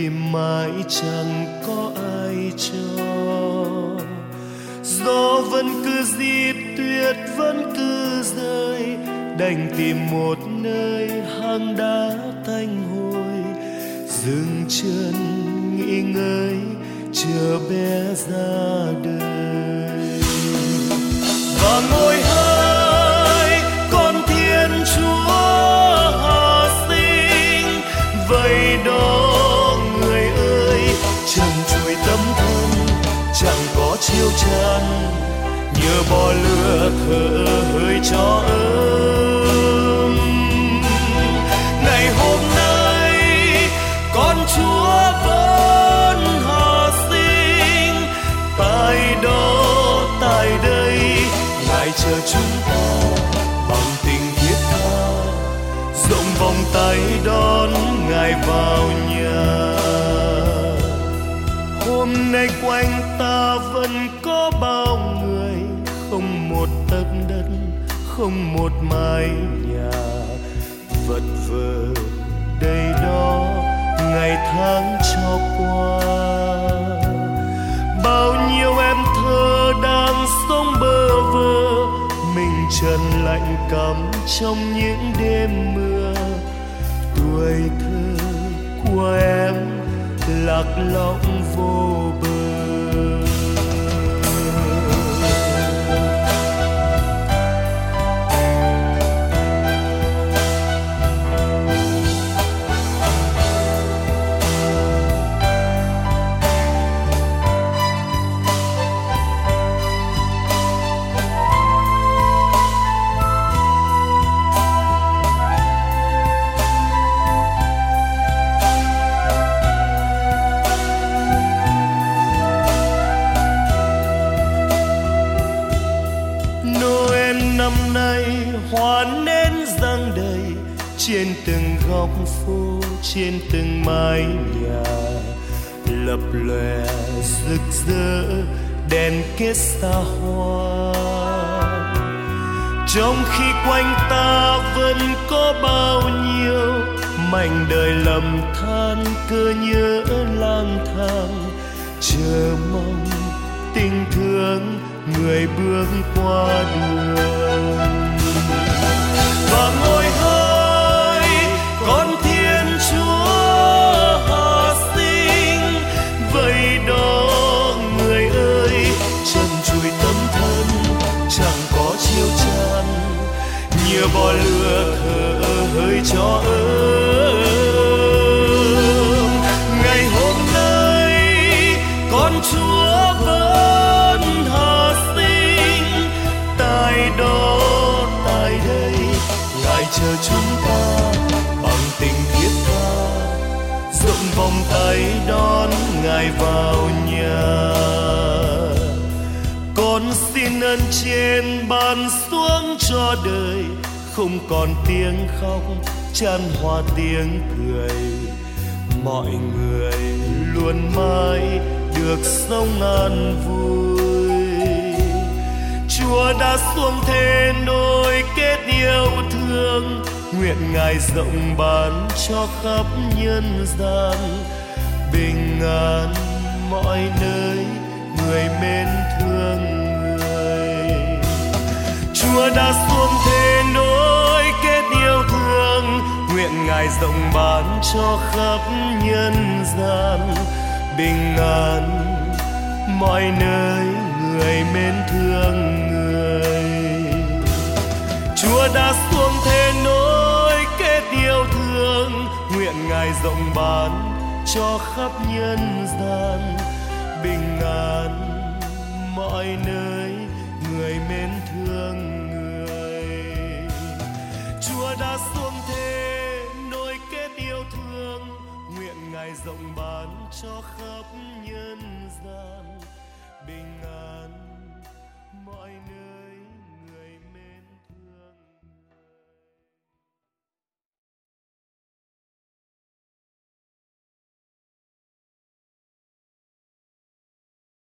tìm mãi chẳng có ai cho. Gió vẫn cứ rít, tuyết vẫn cứ rơi, đành tìm một nơi hang đá tanh hôi, dừng chân nghỉ ngơi chờ bé ra đời. Và ngồi hỡi con Thiên Chúa hạ sinh, vậy đó người ơi, trần trụi tấm thân chẳng có chiêu chăn, nhờ bò lửa thở hơi cho ấm. Ngày hôm nay con Chúa vẫn hạ sinh, tại đó tại đây Ngài chờ chúng ta bằng tình thiết tha, rộng vòng tay đón Ngài vào nhà. Hôm nay quanh ta vẫn có bao người, không một tấc đất, không một mái nhà, vật vờ đây đó ngày tháng cho qua. Bao nhiêu em thơ đang sống bơ vơ, mình trần lạnh cắm trong những đêm mưa. Tuổi thơ của em lạc lõng vô bờ. Hoa nến răng đầy trên từng góc phố, trên từng mái nhà, lập lòe rực rỡ đèn kết xa hoa. Trong khi quanh ta vẫn có bao nhiêu mảnh đời lầm than, cơ nhớ lang thang, chờ mong tình thương người bước qua đường. Và ngồi hỡi con Thiên Chúa hạ sinh, vậy đó người ơi, trần trụi tấm thân chẳng có chiêu chăn, nhờ bò lửa thở hơi cho ấm. Ngày hôm nay con Chúa vẫn hạ sinh, tại đó tại đây Ngài chờ chúng ta bằng tình thiết tha, rộng vòng tay đón Ngài vào nhà. Con xin ơn trên ban xuống cho đời, không còn tiếng khóc chan hòa tiếng cười. Mọi người luôn mãi được sống an vui. Chúa đã xuống thế nối kết yêu thương, nguyện Ngài rộng ban cho khắp nhân gian. Bình an mọi nơi, người mến thương người. Chúa đã xuống thế nối kết yêu thương, nguyện Ngài rộng ban cho khắp nhân gian. Bình an mọi nơi, người mến thương người. Chúa đã xuống thế nối kết yêu thương, nguyện Ngài rộng ban cho khắp nhân gian. Bình an mọi nơi, người mến thương người. Chúa đã xuống thế nối kết yêu thương, nguyện Ngài rộng ban cho khắp nhân gian. Bình an mọi nơi.